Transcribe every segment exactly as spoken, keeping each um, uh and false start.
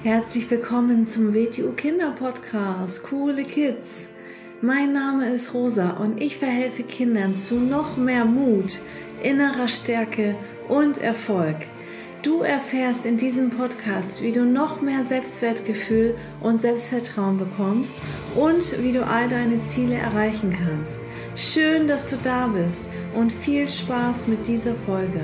Herzlich willkommen zum W T U Kinder Podcast, Coole Kids. Mein Name ist Rosa und ich verhelfe Kindern zu noch mehr Mut, innerer Stärke und Erfolg. Du erfährst in diesem Podcast, wie du noch mehr Selbstwertgefühl und Selbstvertrauen bekommst und wie du all deine Ziele erreichen kannst. Schön, dass du da bist und viel Spaß mit dieser Folge.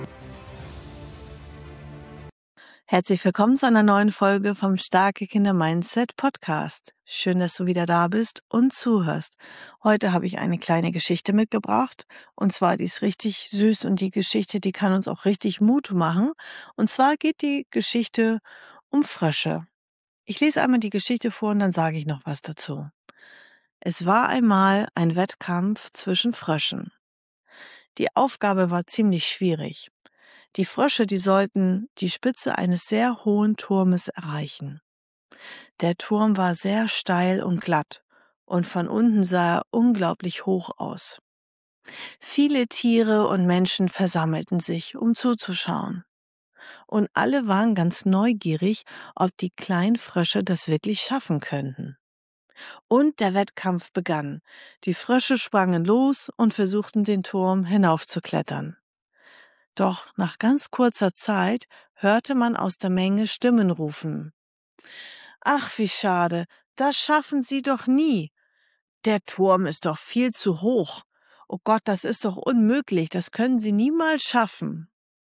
Herzlich willkommen zu einer neuen Folge vom Starke Kinder Mindset Podcast. Schön, dass du wieder da bist und zuhörst. Heute habe ich eine kleine Geschichte mitgebracht und zwar die ist richtig süß und die Geschichte, die kann uns auch richtig Mut machen. Und zwar geht die Geschichte um Frösche. Ich lese einmal die Geschichte vor und dann sage ich noch was dazu. Es war einmal ein Wettkampf zwischen Fröschen. Die Aufgabe war ziemlich schwierig. Die Frösche, die sollten die Spitze eines sehr hohen Turmes erreichen. Der Turm war sehr steil und glatt und von unten sah er unglaublich hoch aus. Viele Tiere und Menschen versammelten sich, um zuzuschauen. Und alle waren ganz neugierig, ob die kleinen Frösche das wirklich schaffen könnten. Und der Wettkampf begann. Die Frösche sprangen los und versuchten, den Turm hinaufzuklettern. Doch nach ganz kurzer Zeit hörte man aus der Menge Stimmen rufen. »Ach, wie schade, das schaffen Sie doch nie. Der Turm ist doch viel zu hoch. Oh Gott, das ist doch unmöglich, das können Sie niemals schaffen.«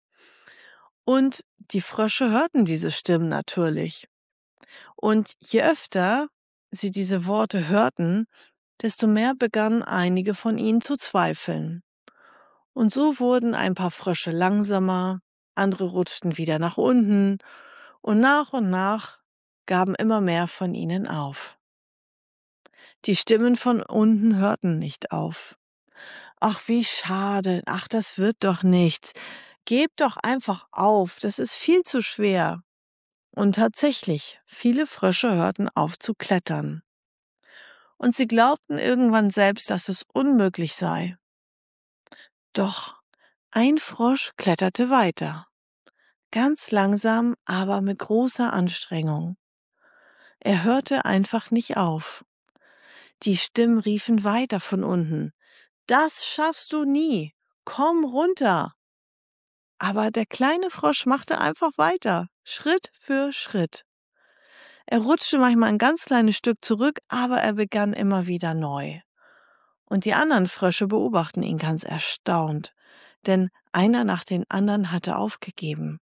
Und die Frösche hörten diese Stimmen natürlich. Und je öfter sie diese Worte hörten, desto mehr begannen einige von ihnen zu zweifeln. Und so wurden ein paar Frösche langsamer, andere rutschten wieder nach unten und nach und nach gaben immer mehr von ihnen auf. Die Stimmen von unten hörten nicht auf. »Ach, wie schade, ach, das wird doch nichts. Gebt doch einfach auf, das ist viel zu schwer.« Und tatsächlich, viele Frösche hörten auf zu klettern. Und sie glaubten irgendwann selbst, dass es unmöglich sei. Doch ein Frosch kletterte weiter, ganz langsam, aber mit großer Anstrengung. Er hörte einfach nicht auf. Die Stimmen riefen weiter von unten. »Das schaffst du nie! Komm runter!« Aber der kleine Frosch machte einfach weiter, Schritt für Schritt. Er rutschte manchmal ein ganz kleines Stück zurück, aber er begann immer wieder neu. Und die anderen Frösche beobachten ihn ganz erstaunt, denn einer nach dem anderen hatte aufgegeben.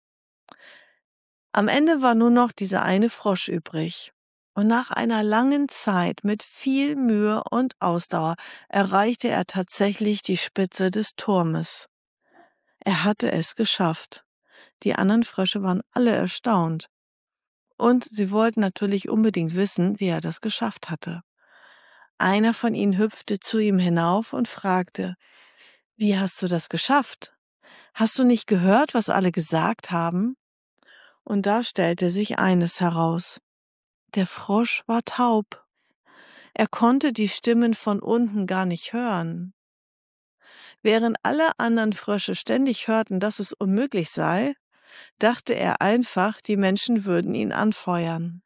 Am Ende war nur noch dieser eine Frosch übrig. Und nach einer langen Zeit mit viel Mühe und Ausdauer erreichte er tatsächlich die Spitze des Turmes. Er hatte es geschafft. Die anderen Frösche waren alle erstaunt. Und sie wollten natürlich unbedingt wissen, wie er das geschafft hatte. Einer von ihnen hüpfte zu ihm hinauf und fragte, »Wie hast du das geschafft? Hast du nicht gehört, was alle gesagt haben?« Und da stellte sich eines heraus. Der Frosch war taub. Er konnte die Stimmen von unten gar nicht hören. Während alle anderen Frösche ständig hörten, dass es unmöglich sei, dachte er einfach, die Menschen würden ihn anfeuern.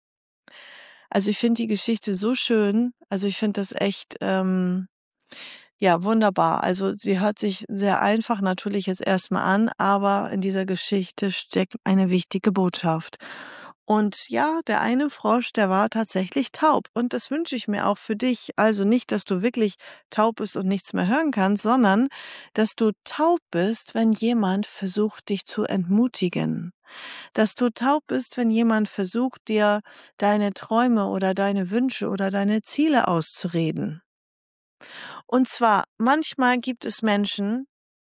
Also ich finde die Geschichte so schön, also ich finde das echt, ähm, ja, wunderbar. Also sie hört sich sehr einfach natürlich jetzt erstmal an, aber in dieser Geschichte steckt eine wichtige Botschaft. Und ja, der eine Frosch, der war tatsächlich taub. Und das wünsche ich mir auch für dich. Also nicht, dass du wirklich taub bist und nichts mehr hören kannst, sondern dass du taub bist, wenn jemand versucht, dich zu entmutigen. Dass du taub bist, wenn jemand versucht, dir deine Träume oder deine Wünsche oder deine Ziele auszureden. Und zwar, manchmal gibt es Menschen,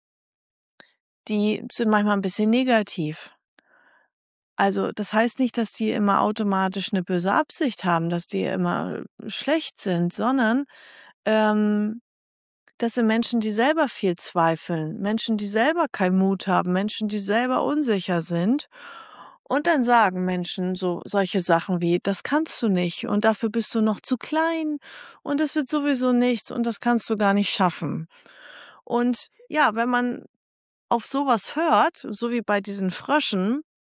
die sind manchmal ein bisschen negativ. Also das heißt nicht, dass die immer automatisch eine böse Absicht haben, dass die immer schlecht sind, sondern ähm, das sind Menschen, die selber viel zweifeln, Menschen, die selber keinen Mut haben, Menschen, die selber unsicher sind. Und dann sagen Menschen so solche Sachen wie, das kannst du nicht und dafür bist du noch zu klein und es wird sowieso nichts und das kannst du gar nicht schaffen. Und ja, wenn man auf sowas hört, so wie bei diesen Fröschen,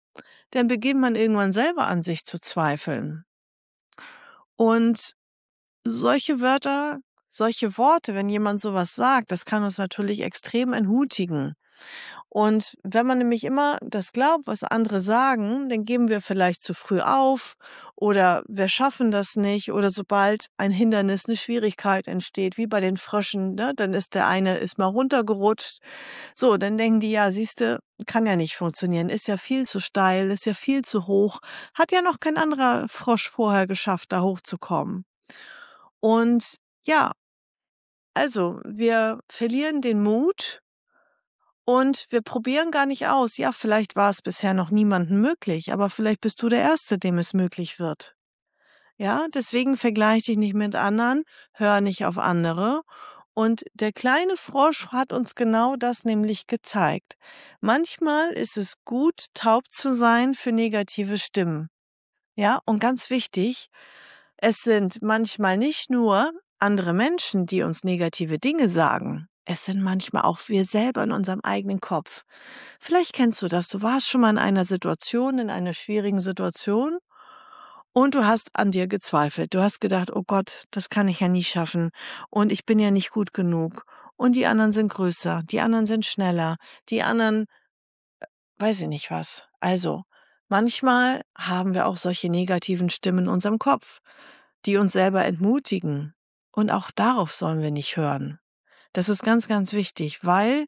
dann beginnt man irgendwann selber an sich zu zweifeln. Und solche Wörter, solche Worte, wenn jemand sowas sagt, das kann uns natürlich extrem entmutigen. Und wenn man nämlich immer das glaubt, was andere sagen, dann geben wir vielleicht zu früh auf oder wir schaffen das nicht oder sobald ein Hindernis, eine Schwierigkeit entsteht, wie bei den Fröschen, ne, dann ist der eine ist mal runtergerutscht. So, dann denken die, ja, siehste, kann ja nicht funktionieren, ist ja viel zu steil, ist ja viel zu hoch, hat ja noch kein anderer Frosch vorher geschafft, da hochzukommen. Und ja, also wir verlieren den Mut und wir probieren gar nicht aus. Ja, vielleicht war es bisher noch niemandem möglich, aber vielleicht bist du der Erste, dem es möglich wird. Ja, deswegen vergleich dich nicht mit anderen, hör nicht auf andere. Und der kleine Frosch hat uns genau das nämlich gezeigt. Manchmal ist es gut, taub zu sein für negative Stimmen. Ja, und ganz wichtig, es sind manchmal nicht nur andere Menschen, die uns negative Dinge sagen. Es sind manchmal auch wir selber in unserem eigenen Kopf. Vielleicht kennst du das. Du warst schon mal in einer Situation, in einer schwierigen Situation und du hast an dir gezweifelt. Du hast gedacht, oh Gott, das kann ich ja nie schaffen und ich bin ja nicht gut genug. Und die anderen sind größer, die anderen sind schneller, die anderen, weiß ich nicht was. Also, manchmal haben wir auch solche negativen Stimmen in unserem Kopf, die uns selber entmutigen. Und auch darauf sollen wir nicht hören. Das ist ganz, ganz wichtig, weil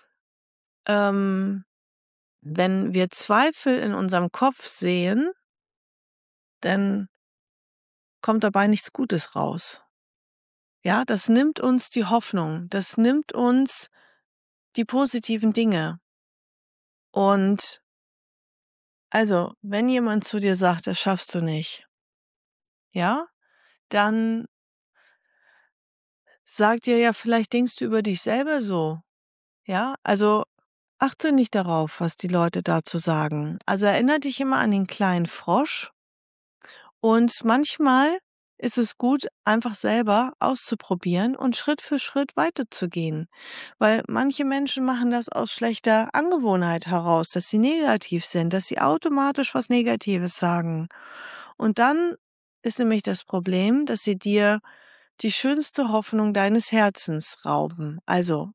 ähm, wenn wir Zweifel in unserem Kopf sehen, dann kommt dabei nichts Gutes raus. Ja, das nimmt uns die Hoffnung, das nimmt uns die positiven Dinge. Und also, wenn jemand zu dir sagt, das schaffst du nicht, ja, dann sagt dir ja, vielleicht denkst du über dich selber so. Ja, also achte nicht darauf, was die Leute dazu sagen. Also erinnere dich immer an den kleinen Frosch. Und manchmal ist es gut, einfach selber auszuprobieren und Schritt für Schritt weiterzugehen. Weil manche Menschen machen das aus schlechter Angewohnheit heraus, dass sie negativ sind, dass sie automatisch was Negatives sagen. Und dann ist nämlich das Problem, dass sie dir die schönste Hoffnung deines Herzens rauben. Also,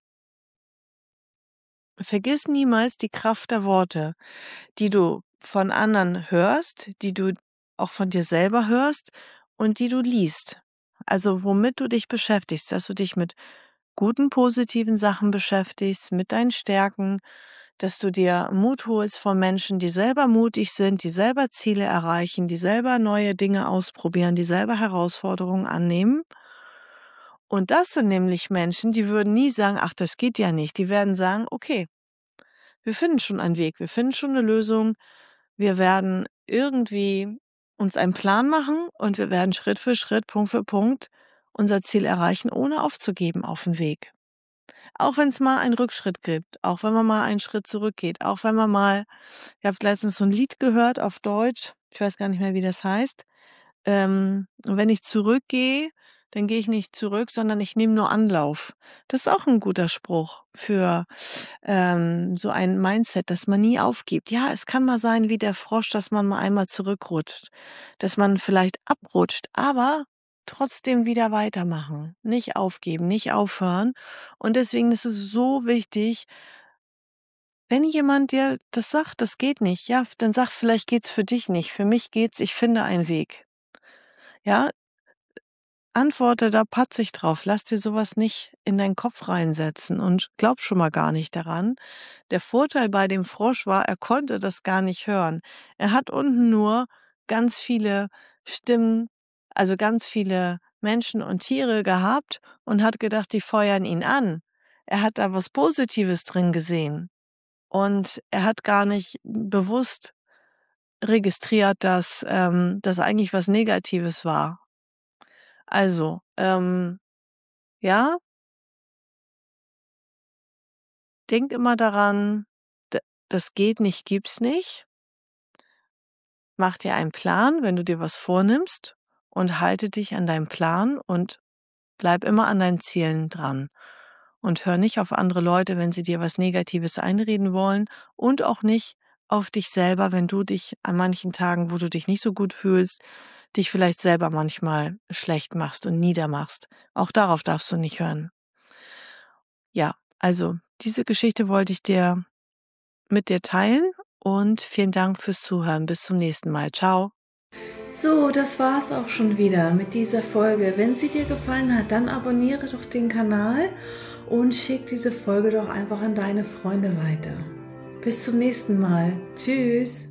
vergiss niemals die Kraft der Worte, die du von anderen hörst, die du auch von dir selber hörst und die du liest. Also womit du dich beschäftigst, dass du dich mit guten, positiven Sachen beschäftigst, mit deinen Stärken, dass du dir Mut holst von Menschen, die selber mutig sind, die selber Ziele erreichen, die selber neue Dinge ausprobieren, die selber Herausforderungen annehmen. Und das sind nämlich Menschen, die würden nie sagen, ach, das geht ja nicht. Die werden sagen, okay, wir finden schon einen Weg, wir finden schon eine Lösung, wir werden irgendwie uns einen Plan machen und wir werden Schritt für Schritt, Punkt für Punkt unser Ziel erreichen, ohne aufzugeben auf dem Weg. Auch wenn es mal einen Rückschritt gibt, auch wenn man mal einen Schritt zurückgeht, auch wenn man mal, ich habe letztens so ein Lied gehört auf Deutsch, ich weiß gar nicht mehr, wie das heißt, ähm, wenn ich zurückgehe, dann gehe ich nicht zurück, sondern ich nehme nur Anlauf. Das ist auch ein guter Spruch für ähm, so ein Mindset, dass man nie aufgibt. Ja, es kann mal sein wie der Frosch, dass man mal einmal zurückrutscht, dass man vielleicht abrutscht, aber trotzdem wieder weitermachen, nicht aufgeben, nicht aufhören. Und deswegen ist es so wichtig, wenn jemand dir das sagt, das geht nicht, ja, dann sag, vielleicht geht's für dich nicht, für mich geht's, ich finde einen Weg. Ja, antworte da patzig drauf. Lass dir sowas nicht in deinen Kopf reinsetzen und glaub schon mal gar nicht daran. Der Vorteil bei dem Frosch war, er konnte das gar nicht hören. Er hat unten nur ganz viele Stimmen, also ganz viele Menschen und Tiere gehabt und hat gedacht, die feuern ihn an. Er hat da was Positives drin gesehen. Und er hat gar nicht bewusst registriert, dass ähm, das eigentlich was Negatives war. Also, ähm, ja, denk immer daran, d das geht nicht, gibt's nicht. Mach dir einen Plan, wenn du dir was vornimmst und halte dich an deinem Plan und bleib immer an deinen Zielen dran. Und hör nicht auf andere Leute, wenn sie dir was Negatives einreden wollen und auch nicht auf dich selber, wenn du dich an manchen Tagen, wo du dich nicht so gut fühlst, dich vielleicht selber manchmal schlecht machst und niedermachst. Auch darauf darfst du nicht hören. Ja, also diese Geschichte wollte ich dir mit dir teilen und vielen Dank fürs Zuhören. Bis zum nächsten Mal. Ciao. So, das war's auch schon wieder mit dieser Folge. Wenn sie dir gefallen hat, dann abonniere doch den Kanal und schick diese Folge doch einfach an deine Freunde weiter. Bis zum nächsten Mal. Tschüss.